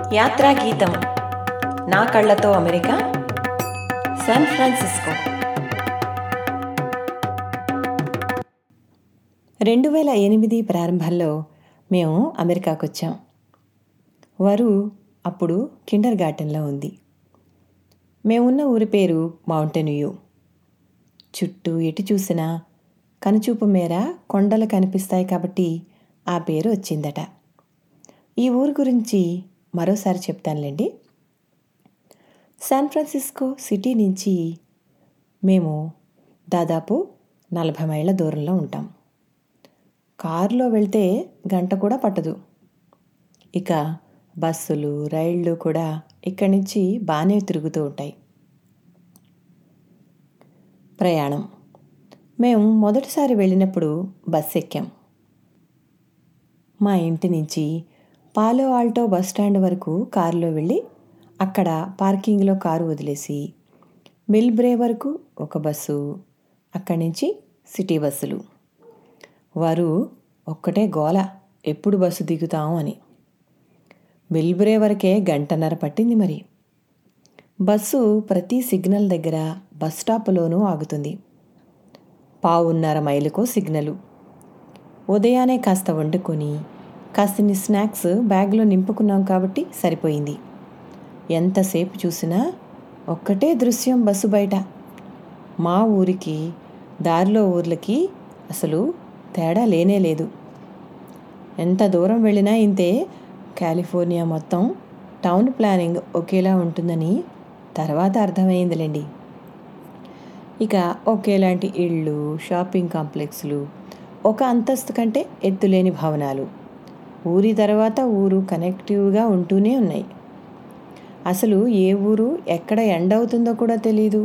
యాత్రా గీతం నా కళ్ళతో అమెరికా, శాన్ ఫ్రాన్సిస్కో. 2008 ప్రారంభంలో మేము అమెరికాకు వచ్చాం. వారు అప్పుడు కిండర్ గార్టెన్లో ఉంది. మేమున్న ఊరి పేరు మౌంటైన్ వ్యూ. చుట్టూ ఎటు చూసినా కనుచూపు మేర కొండలు కనిపిస్తాయి కాబట్టి ఆ పేరు వచ్చిందట. ఈ ఊరు గురించి మరోసారి చెప్తానులేండి. శాన్ ఫ్రాన్సిస్కో సిటీ నుంచి మేము దాదాపు 40 మైళ్ళ దూరంలో ఉంటాం. కారులో వెళ్తే గంట కూడా పట్టదు. ఇక బస్సులు, రైళ్ళు కూడా ఇక్కడి నుంచి బాగానే తిరుగుతూ ఉంటాయి. ప్రయాణం మేము మొదటిసారి వెళ్ళినప్పుడు బస్సు ఎక్కాం. మా ఇంటి నుంచి పాలో ఆల్టో బస్ స్టాండ్ వరకు కారులో వెళ్ళి అక్కడ పార్కింగ్లో కారు వదిలేసి మిల్బ్రే వరకు ఒక బస్సు, అక్కడి నుంచి సిటీ బస్సులు. వారు ఒక్కటే గోల, ఎప్పుడు బస్సు దిగుతాము అని. మిల్బ్రే వరకే 1.5 గంట పట్టింది. మరి బస్సు ప్రతి సిగ్నల్ దగ్గర బస్ స్టాప్లోనూ ఆగుతుంది. 1.5 మైలుకో సిగ్నలు. ఉదయాన్నే కాస్త వండుకొని కాస్తిని స్నాక్స్ బ్యాగ్లో నింపుకున్నాం కాబట్టి సరిపోయింది. ఎంతసేపు చూసినా ఒక్కటే దృశ్యం బస్సు బయట. మా ఊరికి దారిలో ఊర్లకి అసలు తేడా లేనే లేదు. ఎంత దూరం వెళ్ళినా ఇంతే. కాలిఫోర్నియా మొత్తం టౌన్ ప్లానింగ్ ఒకేలా ఉంటుందని తర్వాత అర్థమైందిలేండి. ఇక ఒకేలాంటి ఇళ్ళు, షాపింగ్ కాంప్లెక్స్లు, ఒక అంతస్తు కంటే ఎత్తులేని భవనాలు, ఊరి తర్వాత ఊరు కనెక్టివ్గా ఉంటూనే ఉన్నాయి. అసలు ఏ ఊరు ఎక్కడ ఎండ్ అవుతుందో కూడా తెలీదు.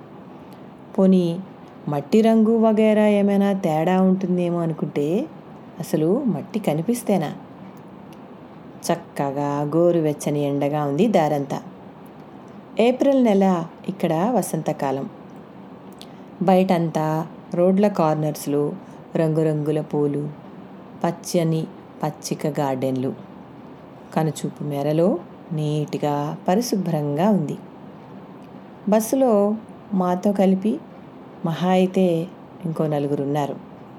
పోనీ మట్టి రంగు వగైరా ఏమైనా తేడా ఉంటుందేమో అనుకుంటే అసలు మట్టి కనిపిస్తేనా? చక్కగా గోరువెచ్చని ఎండగా ఉంది దారంతా. ఏప్రిల్ నెల ఇక్కడ వసంతకాలం. బయటంతా రోడ్ల కార్నర్స్లో రంగురంగుల పూలు, పచ్చని పచ్చిక గార్డెన్లు. కనుచూపు మేరలో నీట్గా పరిశుభ్రంగా ఉంది. బస్సులో మాతో కలిపి మహా అయితే ఇంకో 4 ఉన్నారు.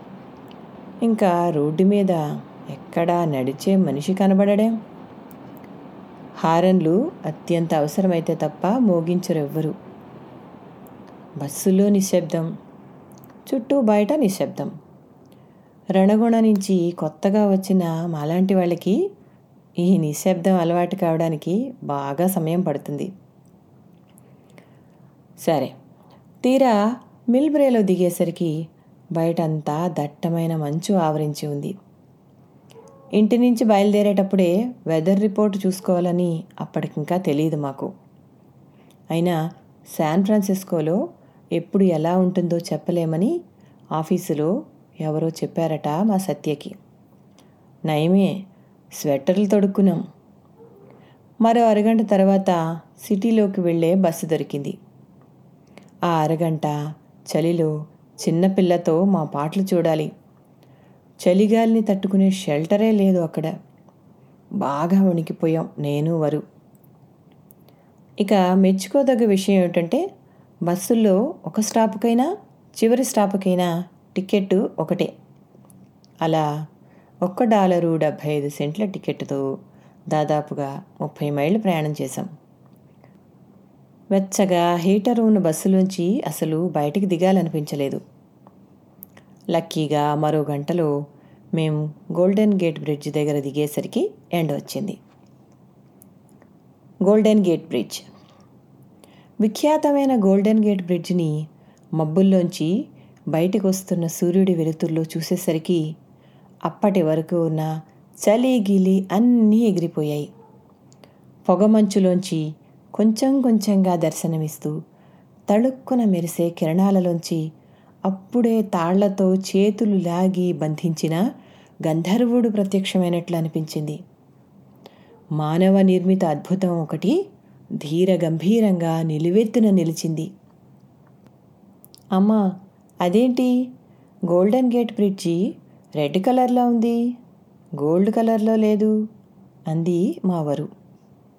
ఇంకా రోడ్డు మీద ఎక్కడా నడిచే మనిషి కనబడడం. హారన్లు అత్యంత అవసరమైతే తప్ప మోగించరెవ్వరు. బస్సులో నిశ్శబ్దం, చుట్టూ బయట నిశ్శబ్దం. రణగుణ నుంచి కొత్తగా వచ్చిన మాలాంటి వాళ్ళకి ఈ నిశ్శబ్దం అలవాటు కావడానికి బాగా సమయం పడుతుంది. సరే, తీరా మిల్బ్రేలో దిగేసరికి బయటంతా దట్టమైన మంచు ఆవరించి ఉంది. ఇంటి నుంచి బయలుదేరేటప్పుడే వెదర్ రిపోర్ట్ చూసుకోవాలని అప్పటికింకా తెలియదు మాకు. అయినా శాన్ ఫ్రాన్సిస్కోలో ఎప్పుడు ఎలా ఉంటుందో చెప్పలేమని ఆఫీసులో ఎవరో చెప్పారట మా సత్యకి. నయమే, స్వెట్టర్లు తొడుక్కున్నాం. మరో అరగంట తర్వాత సిటీలోకి వెళ్ళే బస్సు దొరికింది. ఆ అరగంట చలిలో చిన్నపిల్లతో మా పాటలు చూడాలి. చలిగాలిని తట్టుకునే షెల్టరే లేదు అక్కడ. బాగా వణికిపోయాం నేను వరు. ఇక మెచ్చుకోదగ్గ విషయం ఏమిటంటే బస్సుల్లో ఒక స్టాపుకైనా చివరి స్టాపుకైనా టికెట్టు ఒకటే. అలా $1.75 టికెట్తో దాదాపుగా 30 మైళ్ళు ప్రయాణం చేశాం. వెచ్చగా హీటర్ ఉన్న బస్సులోంచి అసలు బయటికి దిగాలనిపించలేదు. లక్కీగా మరో గంటలో మేము గోల్డెన్ గేట్ బ్రిడ్జ్ దగ్గర దిగేసరికి ఎండ వచ్చింది. Golden Gate Bridge. విఖ్యాతమైన గోల్డెన్ గేట్ బ్రిడ్జ్ని మబ్బుల్లోంచి బయటకు వస్తున్న సూర్యుడి వెలుతురులో చూసేసరికి అప్పటి వరకు ఉన్న చలి గిలి అన్నీ ఎగిరిపోయాయి. పొగమంచులోంచి కొంచెం కొంచెంగా దర్శనమిస్తూ తళుక్కున మెరిసే కిరణాలలోంచి అప్పుడే తాళ్లతో చేతులు లాగి బంధించిన గంధర్వుడు ప్రత్యక్షమైనట్లు అనిపించింది. మానవ నిర్మిత అద్భుతం ఒకటి ధీర గంభీరంగా నిలువెత్తున నిలిచింది. అమ్మా, అదేంటి గోల్డెన్ గేట్ బ్రిడ్జి రెడ్ కలర్లో ఉంది, గోల్డ్ కలర్లో లేదు అంది మావరు.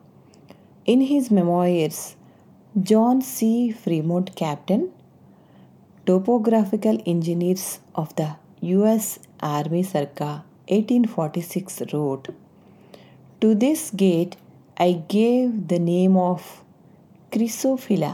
In his memoirs, John C. Fremont, captain, topographical engineers of the U.S. Army circa 1846 wrote, "To this gate I gave the name of Chrysophila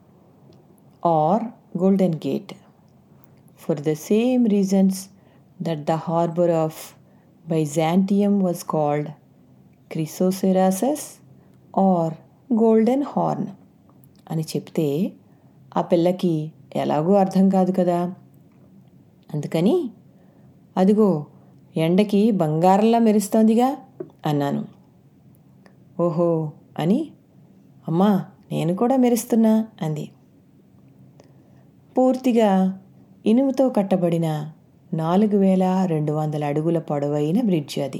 or Golden Gate, for the same reasons that the harbor of Byzantium was called Chrysocerasus or Golden Horn" అని చెప్తే ఆ పిల్లకి ఎలాగూ అర్థం కాదు కదా. అందుకని అదిగో ఎండకి బంగారంలా మెరుస్తోందిగా అన్నాను. ఓహో అని అమ్మా నేను కూడా మెరుస్తున్నా అంది. పూర్తిగా ఇనుముతో కట్టబడిన 4200 అడుగుల పొడవైన బ్రిడ్జి అది.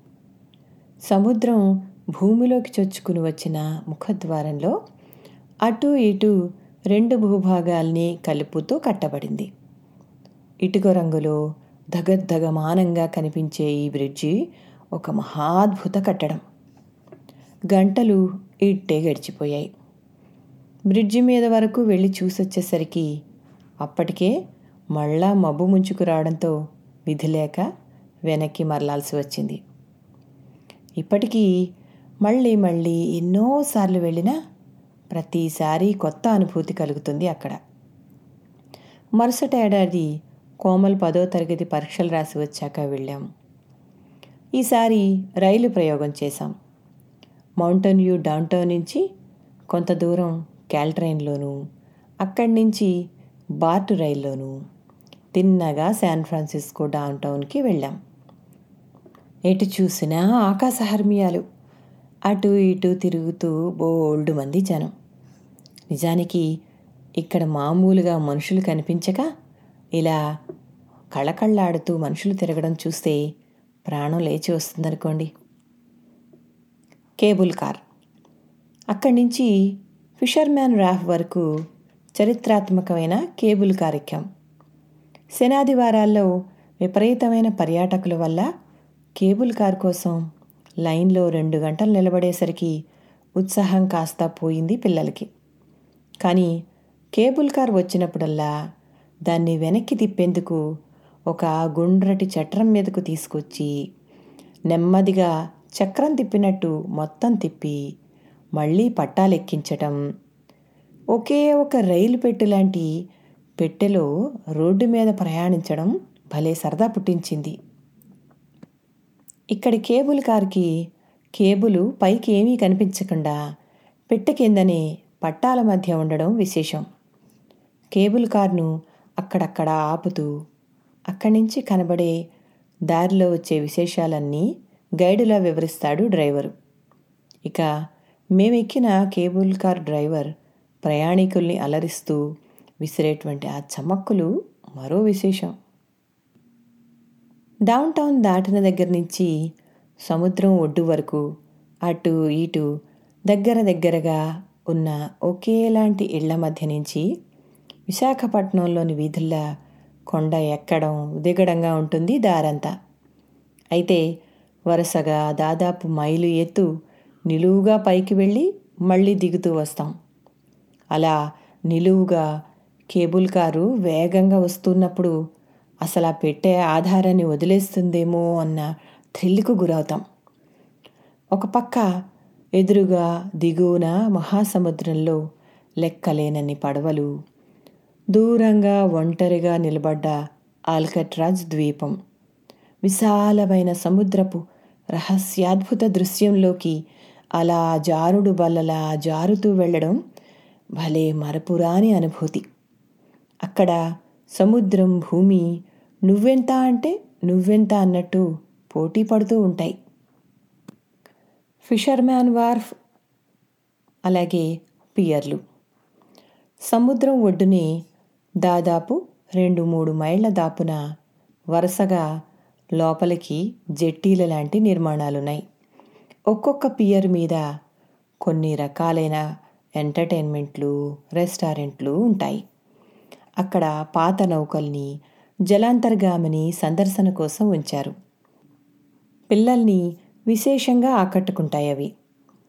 సముద్రం భూమిలోకి చొచ్చుకుని వచ్చిన ముఖద్వారంలో అటు ఇటు 2 భూభాగాల్ని కలుపుతూ కట్టబడింది. ఇటుక రంగులో ధగద్ధగమానంగా కనిపించే ఈ బ్రిడ్జి ఒక మహాద్భుత కట్టడం. గంటలు ఇట్టే గడిచిపోయాయి. బ్రిడ్జి మీద వరకు వెళ్ళి చూసొచ్చేసరికి అప్పటికే మళ్ళా మబ్బు ముంచుకు రావడంతో విధి లేక వెనక్కి మరలాల్సి వచ్చింది. ఇప్పటికీ మళ్ళీ ఎన్నోసార్లు వెళ్ళినా ప్రతిసారి కొత్త అనుభూతి కలుగుతుంది అక్కడ. మరుసటి ఏడాది కోమల్ 10వ తరగతి పరీక్షలు రాసి వచ్చాక వెళ్ళాం. ఈసారి రైలు ప్రయోగం చేశాం. మౌంటైన్ వ్యూ డౌన్టౌన్ నుంచి కొంత దూరం క్యాల్ట్రైన్లోనూ, అక్కడి నుంచి బార్ట్ రైల్లోనూ తిన్నగా శాన్ ఫ్రాన్సిస్కో డౌన్టౌన్కి వెళ్ళాం. ఎటు చూసినా ఆకాశహర్మ్యాలు, అటు ఇటు తిరుగుతూ బోల్డు మంది జనం. నిజానికి ఇక్కడ మామూలుగా మనుషులు కనిపించక ఇలా కళకళ్ళాడుతూ మనుషులు తిరగడం చూస్తే ప్రాణం లేచి వస్తుందనుకోండి. Cable car. అక్కడి నుంచి ఫిషర్మ్యాన్ రాఫ్ వరకు చరిత్రాత్మకమైన కేబుల్ కార్ ఎక్కాం. శనాదివారాల్లో విపరీతమైన పర్యాటకుల వల్ల కేబుల్ కార్ కోసం లైన్లో 2 గంటలు నిలబడేసరికి ఉత్సాహం కాస్త పోయింది పిల్లలకి. కానీ కేబుల్ కార్ వచ్చినప్పుడల్లా దాన్ని వెనక్కి తిప్పేందుకు ఒక గుండ్రటి చట్రం మీదకు తీసుకొచ్చి నెమ్మదిగా చక్రం తిప్పినట్టు మొత్తం తిప్పి మళ్ళీ పట్టాలెక్కించటం, ఒకే ఒక రైలు పెట్టె లాంటి పెట్టెలో రోడ్డు మీద ప్రయాణించడం భలే సరదా పుట్టించింది. ఇక్కడి కేబుల్ కార్కి కేబులు పైకి ఏమీ కనిపించకుండా పెట్టె కిందనే పట్టాల మధ్య ఉండడం విశేషం. కేబుల్ కార్ను అక్కడక్కడ ఆపుతూ అక్కడి నుంచి కనబడే దారిలో వచ్చే విశేషాలన్నీ గైడులా వివరిస్తాడు డ్రైవరు. ఇక మేమెక్కిన కేబుల్ కార్ డ్రైవర్ ప్రయాణికుల్ని అలరిస్తూ విసిరేటువంటి ఆ చమక్కులు మరో విశేషం. డౌన్టౌన్ దాటిన దగ్గర నుంచి సముద్రం ఒడ్డు వరకు అటు ఇటు దగ్గరగా ఉన్న ఒకేలాంటి ఇళ్ల మధ్య నుంచి విశాఖపట్నంలోని వీధుల్లా కొండ ఎక్కడం దిగడంగా ఉంటుంది దారంతా. అయితే వరుసగా దాదాపు మైలు ఎత్తు నిలువుగా పైకి వెళ్ళి మళ్ళీ దిగుతూ వస్తాం. అలా నిలువుగా కేబుల్ కారు వేగంగా వస్తున్నప్పుడు అసలు ఆ పెట్టే ఆధారాన్ని వదిలేస్తుందేమో అన్న థ్రిల్కు గురవుతాం. ఒక పక్క ఎదురుగా దిగువన మహాసముద్రంలో లెక్కలేనన్ని పడవలు, దూరంగా ఒంటరిగా నిలబడ్డ ఆల్కట్రాజ్ ద్వీపం, విశాలమైన సముద్రపు రహస్యాద్భుత దృశ్యంలోకి అలా జారుడు బల్లలా జారుతూ వెళ్ళడం భలే మరపురాని అనుభూతి. అక్కడ సముద్రం, భూమి నువ్వెంత అంటే నువ్వెంత అన్నట్టు పోటీ పడుతూ ఉంటాయి. ఫిషర్మ్యాన్ వార్ఫ్, అలాగే పియర్లు. సముద్రం ఒడ్డునే దాదాపు 2-3 మైళ్ళ దాపున వరుసగా లోపలికి జెట్టీల లాంటి నిర్మాణాలున్నాయి. ఒక్కొక్క పియర్ మీద కొన్ని రకాలైన ఎంటర్టైన్మెంట్లు, రెస్టారెంట్లు ఉంటాయి. అక్కడ పాత నౌకల్ని, జలాంతర్గామిని సందర్శన కోసం ఉంచారు. పిల్లల్ని విశేషంగా ఆకట్టుకుంటాయి అవి.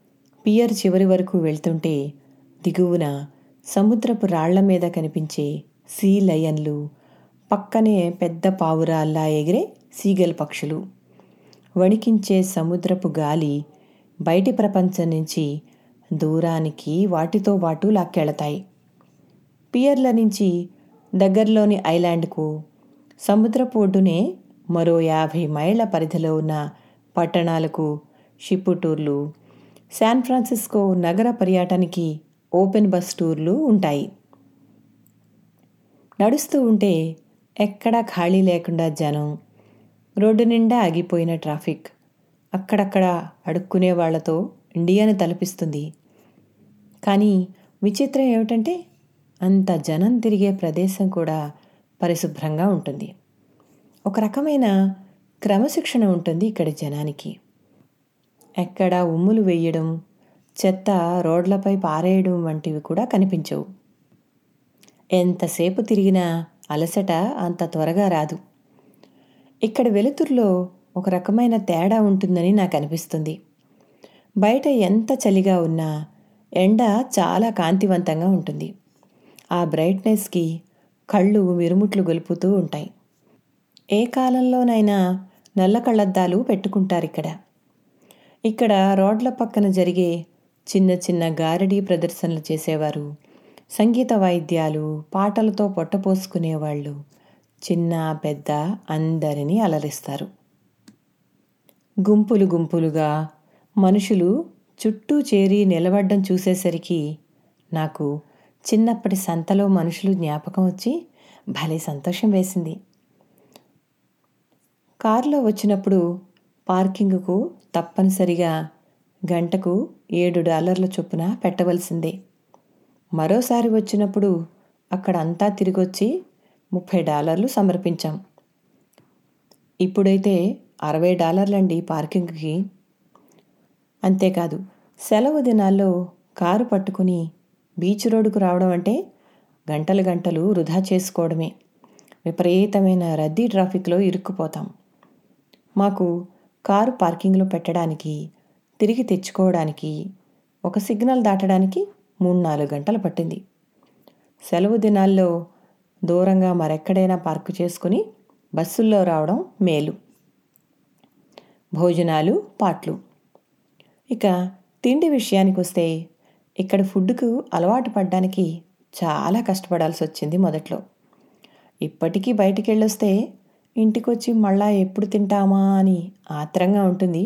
పియర్ చివరి వరకు వెళ్తుంటే దిగువన సముద్రపు రాళ్ల మీద కనిపించే సీ లయన్లు, పక్కనే పెద్ద పావురాల్లా ఎగిరే సీగల్ పక్షులు, వణికించే సముద్రపు గాలి బయటి ప్రపంచం నుంచి దూరానికి వాటితో పాటు లాక్కెళతాయి. పియర్ల నుంచి దగ్గరలోని ఐలాండ్కు, సముద్రపు ఒడ్డునే మరో 50 మైళ్ళ పరిధిలో ఉన్న పట్టణాలకు షిప్ టూర్లు, శాన్ ఫ్రాన్సిస్కో నగర పర్యటనకి ఓపెన్ బస్ టూర్లు ఉంటాయి. నడుస్తూ ఉంటే ఎక్కడా ఖాళీ లేకుండా జనం, రోడ్డు నిండా ఆగిపోయిన ట్రాఫిక్, అక్కడక్కడ అడుక్కునే వాళ్లతో ఇండియాను తలపిస్తుంది. కానీ విచిత్రం ఏమిటంటే అంత జనం తిరిగే ప్రదేశం కూడా పరిశుభ్రంగా ఉంటుంది. ఒక రకమైన క్రమశిక్షణ ఉంటుంది ఇక్కడి జనానికి. ఎక్కడా ఉమ్ములు వేయడం, చెత్త రోడ్లపై పారేయడం వంటివి కూడా కనిపించవు. ఎంతసేపు తిరిగినా అలసట అంత త్వరగా రాదు. ఇక్కడ వెలుతురులో ఒక రకమైన తేడా ఉంటుందని నాకు అనిపిస్తుంది. బయట ఎంత చలిగా ఉన్నా ఎండ చాలా కాంతివంతంగా ఉంటుంది. ఆ బ్రైట్నెస్కి కళ్ళు మిరుముట్లు గొలుపుతూ ఉంటాయి. ఏ కాలంలోనైనా నల్ల కళ్ళద్దాలు పెట్టుకుంటారిక్కడ. ఇక్కడ రోడ్ల పక్కన జరిగే చిన్న చిన్న గారడీ ప్రదర్శనలు చేసేవారు, సంగీత వాయిద్యాలు, పాటలతో పొట్టపోసుకునేవాళ్ళు చిన్న పెద్ద అందరినీ అలరిస్తారు. గుంపులు గుంపులుగా మనుషులు చుట్టూ చేరి నిలబడ్డం చూసేసరికి నాకు చిన్నప్పటి సంతలో మనుషులు జ్ఞాపకం వచ్చి భలే సంతోషం వేసింది. కారులో వచ్చినప్పుడు పార్కింగుకు తప్పనిసరిగా గంటకు $7 చొప్పున పెట్టవలసిందే. మరోసారి వచ్చినప్పుడు అక్కడ అంతా తిరిగొచ్చి $30 సమర్పించాం. ఇప్పుడైతే $60 పార్కింగ్కి. అంతేకాదు, సెలవు దినాల్లో కారు పట్టుకుని బీచ్ రోడ్డుకు రావడం అంటే గంటలు గంటలు వృధా చేసుకోవడమే. విపరీతమైన రద్దీ ట్రాఫిక్లో ఇరుక్కుపోతాం. మాకు కారు పార్కింగ్లో పెట్టడానికి, తిరిగి తెచ్చుకోవడానికి, ఒక సిగ్నల్ దాటడానికి 3-4 గంటలు పట్టింది. సెలవు దినాల్లో దూరంగా మరెక్కడైనా పార్కు చేసుకుని బస్సుల్లో రావడం మేలు. భోజనాలు, పాట్లు. ఇక తిండి విషయానికి వస్తే ఇక్కడ ఫుడ్కు అలవాటు పడ్డానికి చాలా కష్టపడాల్సి వచ్చింది మొదట్లో. ఇప్పటికీ బయటికి వెళ్ళొస్తే ఇంటికొచ్చి మళ్ళా ఎప్పుడు తింటామా అని ఆత్రంగా ఉంటుంది.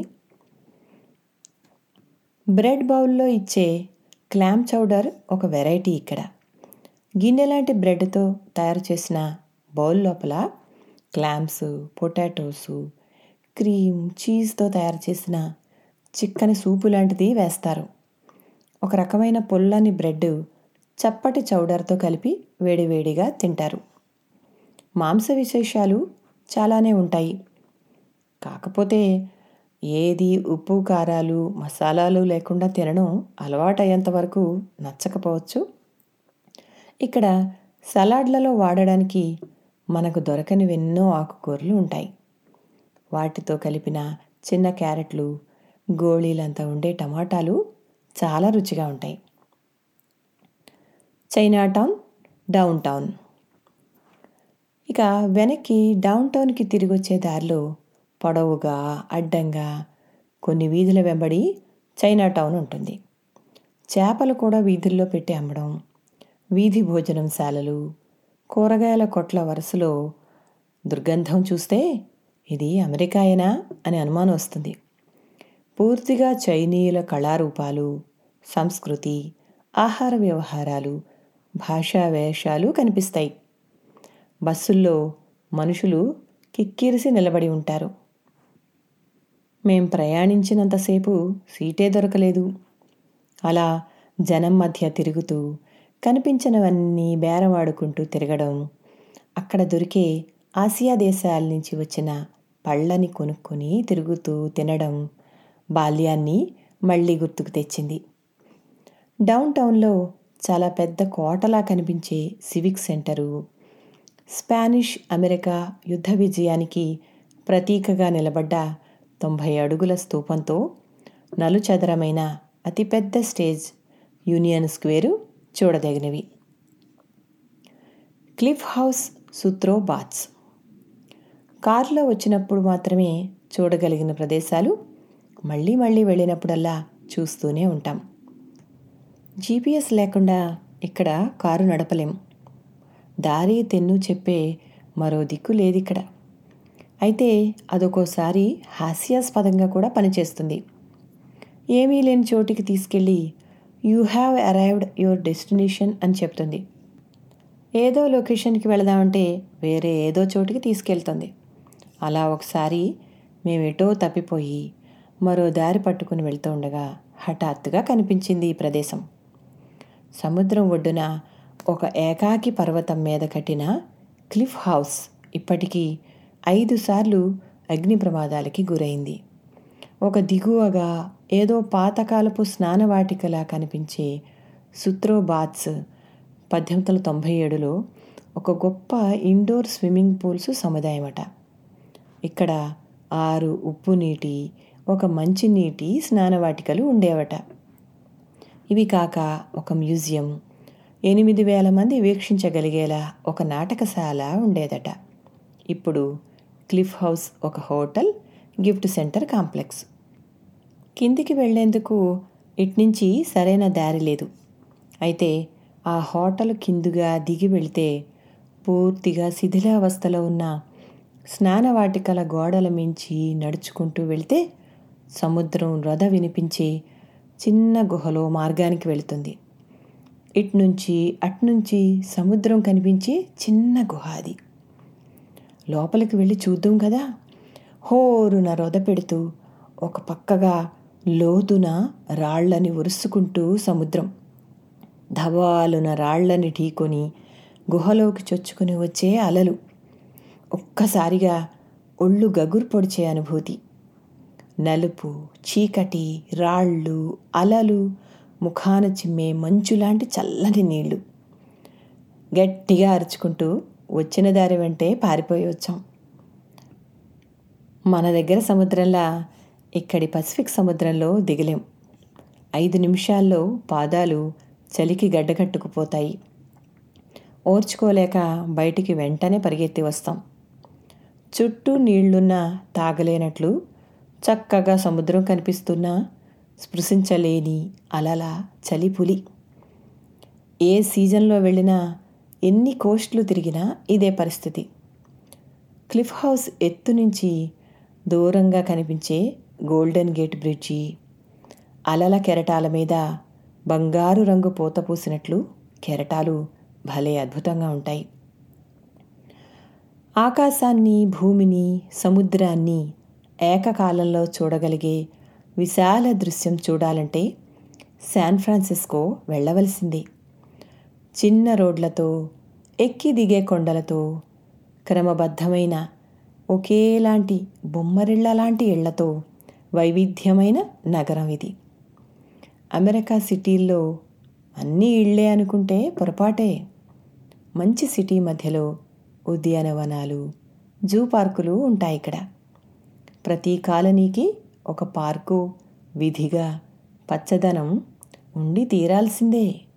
బ్రెడ్ బౌల్లో ఇచ్చే క్లామ్ చౌడర్ ఒక వెరైటీ ఇక్కడ. గిన్నె లాంటి బ్రెడ్తో తయారు చేసిన బౌల్ లోపల క్లామ్స్, పొటాటోసు, క్రీమ్, చీజ్తో తయారు చేసిన చిక్కని సూపు లాంటిది వేస్తారు. ఒక రకమైన పొల్లని బ్రెడ్ చప్పటి చౌడర్తో కలిపి వేడివేడిగా తింటారు. మాంస విశేషాలు చాలానే ఉంటాయి. కాకపోతే ఏది ఉప్పు, కారాలు, మసాలాలు లేకుండా తినడం అలవాటయ్యేంత వరకు నచ్చకపోవచ్చు. ఇక్కడ సలాడ్లలో వాడడానికి మనకు దొరకనివెన్నో ఆకుకూరలు ఉంటాయి. వాటితో కలిపిన చిన్న క్యారెట్లు, గోళీలంతా ఉండే టమాటాలు చాలా రుచిగా ఉంటాయి. Chinatown, downtown. ఇక వెనక్కి డౌన్ టౌన్కి తిరిగి వచ్చే దారిలో పొడవుగా, అడ్డంగా కొన్ని వీధుల వెంబడి చైనాటౌన్ ఉంటుంది. చేపలు కూడా వీధుల్లో పెట్టి అమ్మడం, వీధి భోజనంశాలలు, కూరగాయల కొట్ల వరుసలో దుర్గంధం చూస్తే ఇది అమెరికాయేనా అని అనుమానం వస్తుంది. పూర్తిగా చైనీయుల కళారూపాలు, సంస్కృతి, ఆహార వ్యవహారాలు, భాషా వేషాలు కనిపిస్తాయి. బస్సుల్లో మనుషులు కిక్కిరిసి నిలబడి ఉంటారు. మేం ప్రయాణించినంతసేపు సీటే దొరకలేదు. అలా జనం మధ్య తిరుగుతూ కనిపించినవన్నీ బేరమాడుకుంటూ తిరగడం, అక్కడ దొరికే ఆసియా దేశాల నుంచి వచ్చిన పళ్ళని కొనుక్కొని తిరుగుతూ తినడం బాల్యాన్ని మళ్ళీ గుర్తుకు తెచ్చింది. డౌన్ టౌన్లో చాలా పెద్ద కోటలా కనిపించే సివిక్ సెంటరు, స్పానిష్ అమెరికా యుద్ధ విజయానికి ప్రతీకగా నిలబడ్డ 90 అడుగుల స్తూపంతో నలుచదరమైన అతిపెద్ద స్టేజ్ యూనియన్ స్క్వేరు చూడదగినవి. క్లిఫ్ హౌస్ సుత్రో బాత్స్ కారులో వచ్చినప్పుడు మాత్రమే చూడగలిగిన ప్రదేశాలు మళ్ళీ మళ్ళీ వెళ్ళినప్పుడల్లా చూస్తూనే ఉంటాం. జీపీఎస్ లేకుండా ఇక్కడ కారు నడపలేం. దారి తెన్ను చెప్పే మరో దిక్కు లేదిక్కడ. అయితే అదొకోసారి హాస్యాస్పదంగా కూడా పనిచేస్తుంది. ఏమీ లేని చోటికి తీసుకెళ్ళి you have arrived your destination అని చెప్తుంది. ఏదో లొకేషన్కి వెళదామంటే వేరే ఏదో చోటికి తీసుకెళ్తుంది. అలా ఒకసారి మేమెటో తప్పిపోయి మరో దారి పట్టుకుని వెళ్తూ ఉండగా హఠాత్తుగా కనిపించింది ఈ ప్రదేశం. సముద్రం ఒడ్డున ఒక ఏకాకి పర్వతం మీద కట్టిన క్లిఫ్ హౌస్ ఇప్పటికీ 5 సార్లు అగ్ని ప్రమాదాలకి గురైంది. ఒక దిగువగా ఏదో పాతకాలపు స్నానవాటికలా కనిపించే సుత్రో బాత్స్ 1897లో ఒక గొప్ప ఇండోర్ స్విమ్మింగ్ పూల్స్ సముదాయమట. ఇక్కడ 6 ఉప్పు నీటి, ఒక మంచినీటి స్నానవాటికలు ఉండేవట. ఇవి కాక ఒక మ్యూజియం, 8,000 మంది వీక్షించగలిగేలా ఒక నాటకశాల ఉండేదట. ఇప్పుడు క్లిఫ్ హౌస్ ఒక హోటల్, గిఫ్ట్ సెంటర్ కాంప్లెక్స్. కిందికి వెళ్లేందుకు ఇట్నుంచి సరైన దారి లేదు. అయితే ఆ హోటల్ కిందుగా దిగి వెళితే పూర్తిగా శిథిలావస్థలో ఉన్న స్నానవాటికల గోడల మించి నడుచుకుంటూ వెళితే సముద్రం రొద వినిపించే చిన్న గుహలో మార్గానికి వెళుతుంది. ఇట్నుంచి అట్నుంచి సముద్రం కనిపించే చిన్న గుహ అది. లోపలికి వెళ్ళి చూద్దాం కదా. హోరున రొద పెడుతూ ఒక పక్కగా లోతున రాళ్లని ఉరుసుకుంటూ సముద్రం ధవాలున రాళ్లని ఢీకొని గుహలోకి చొచ్చుకుని వచ్చే అలలు. ఒక్కసారిగా ఒళ్ళు గగురు పొడిచే అనుభూతి. నలుపు, చీకటి, రాళ్ళు, అలలు, ముఖాన చిమ్మే మంచులాంటి చల్లని నీళ్లు. గట్టిగా అరుచుకుంటూ వచ్చిన దారి వెంటే పారిపోయి వచ్చాం. మన దగ్గర సముద్రంలా ఇక్కడి పసిఫిక్ సముద్రంలో దిగలేం. 5 నిమిషాల్లో పాదాలు చలికి గడ్డకట్టుకుపోతాయి. ఓర్చుకోలేక బయటికి వెంటనే పరిగెత్తి వస్తాం. చుట్టూ నీళ్లున్నా తాగలేనట్లు చక్కగా సముద్రం కనిపిస్తున్నా స్పృశించలేని అలల చలిపులి. ఏ సీజన్లో వెళ్ళినా, ఎన్ని కోస్ట్లు తిరిగినా ఇదే పరిస్థితి. క్లిఫ్ హౌస్ ఎత్తు నుంచి దూరంగా కనిపించే గోల్డెన్ గేట్ బ్రిడ్జి, అలల కెరటాల మీద బంగారు రంగు పూత పూసినట్లు కెరటాలు భలే అద్భుతంగా ఉంటాయి. ఆకాశాన్ని, భూమిని, సముద్రాన్ని ఏకకాలంలో చూడగలిగే విశాల దృశ్యం చూడాలంటే శాన్ ఫ్రాన్సిస్కో వెళ్ళవలసిందే. చిన్న రోడ్లతో, ఎక్కి దిగే కొండలతో, క్రమబద్ధమైన ఒకేలాంటి బొమ్మరిళ్లలాంటి ఇళ్లతో వైవిధ్యమైన నగరం ఇది. అమెరికా సిటీల్లో అన్నీ ఇళ్లే అనుకుంటే పొరపాటే. మంచి సిటీ మధ్యలో ఉద్యానవనాలు, జూ పార్కులు ఉంటాయి ఇక్కడ. ప్రతి కాలనీకి ఒక పార్కు, విధిగా పచ్చదనం ఉండి తీరాల్సిందే.